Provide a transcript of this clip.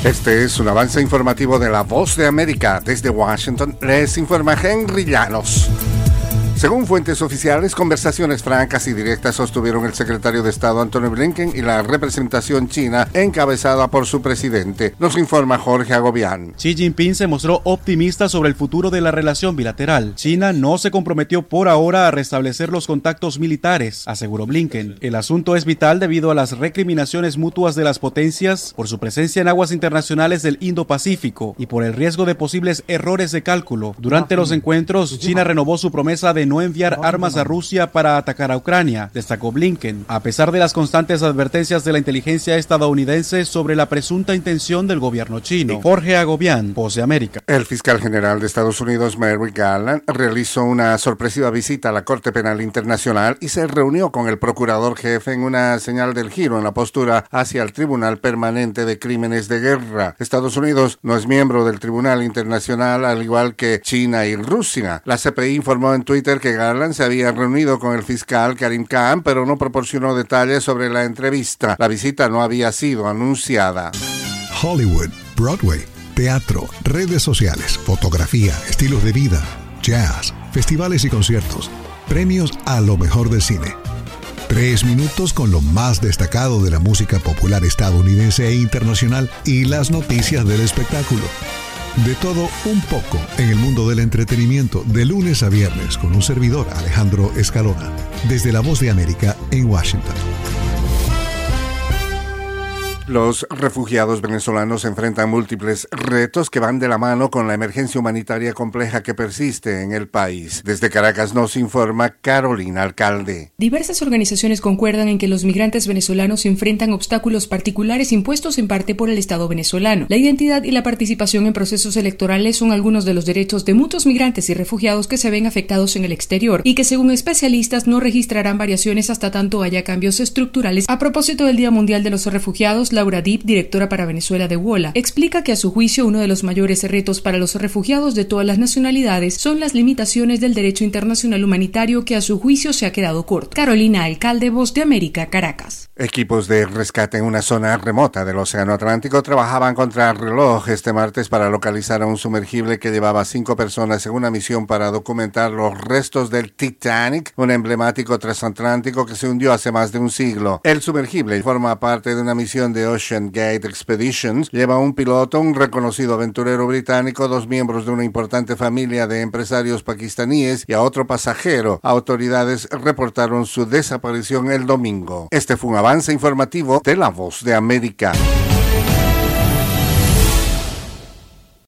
Este es un avance informativo de La Voz de América. Desde Washington les informa Henry Llanos. Según fuentes oficiales, conversaciones francas y directas sostuvieron el secretario de Estado Antony Blinken y la representación china encabezada por su presidente. Nos informa Jorge Agobián. Xi Jinping se mostró optimista sobre el futuro de la relación bilateral. China no se comprometió por ahora a restablecer los contactos militares, aseguró Blinken. El asunto es vital debido a las recriminaciones mutuas de las potencias por su presencia en aguas internacionales del Indo-Pacífico y por el riesgo de posibles errores de cálculo. Durante los encuentros, China renovó su promesa de no enviar armas a Rusia para atacar a Ucrania, destacó Blinken, a pesar de las constantes advertencias de la inteligencia estadounidense sobre la presunta intención del gobierno chino. Jorge Agobián, Voz de América. El fiscal general de Estados Unidos, Merrick Garland, realizó una sorpresiva visita a la Corte Penal Internacional y se reunió con el procurador jefe en una señal del giro en la postura hacia el Tribunal Permanente de Crímenes de Guerra. Estados Unidos no es miembro del Tribunal Internacional, al igual que China y Rusia. La CPI informó en Twitter que Garland se había reunido con el fiscal Karim Khan, pero no proporcionó detalles sobre la entrevista. La visita no había sido anunciada. Hollywood, Broadway, teatro, redes sociales, fotografía, estilos de vida, jazz, festivales y conciertos, premios a lo mejor del cine. 3 minutos con lo más destacado de la música popular estadounidense e internacional y las noticias del espectáculo. De todo un poco en el mundo del entretenimiento, de lunes a viernes, con un servidor, Alejandro Escalona, desde La Voz de América en Washington. Los refugiados venezolanos enfrentan múltiples retos que van de la mano con la emergencia humanitaria compleja que persiste en el país. Desde Caracas nos informa Carolina Alcalde. Diversas organizaciones concuerdan en que los migrantes venezolanos enfrentan obstáculos particulares impuestos en parte por el Estado venezolano. La identidad y la participación en procesos electorales son algunos de los derechos de muchos migrantes y refugiados que se ven afectados en el exterior y que, según especialistas, no registrarán variaciones hasta tanto haya cambios estructurales. A propósito del Día Mundial de los Refugiados, Laura Dip, directora para Venezuela de WOLA, explica que a su juicio uno de los mayores retos para los refugiados de todas las nacionalidades son las limitaciones del derecho internacional humanitario que a su juicio se ha quedado corto. Carolina Alcalde, Voz de América, Caracas. Equipos de rescate en una zona remota del Océano Atlántico trabajaban contra reloj este martes para localizar a un sumergible que llevaba 5 personas en una misión para documentar los restos del Titanic, un emblemático transatlántico que se hundió hace más de un siglo. El sumergible forma parte de una misión de Ocean Gate Expeditions, lleva un piloto, un reconocido aventurero británico, 2 miembros de una importante familia de empresarios pakistaníes y a otro pasajero. Autoridades reportaron su desaparición el domingo. Este fue un avance informativo de La Voz de América.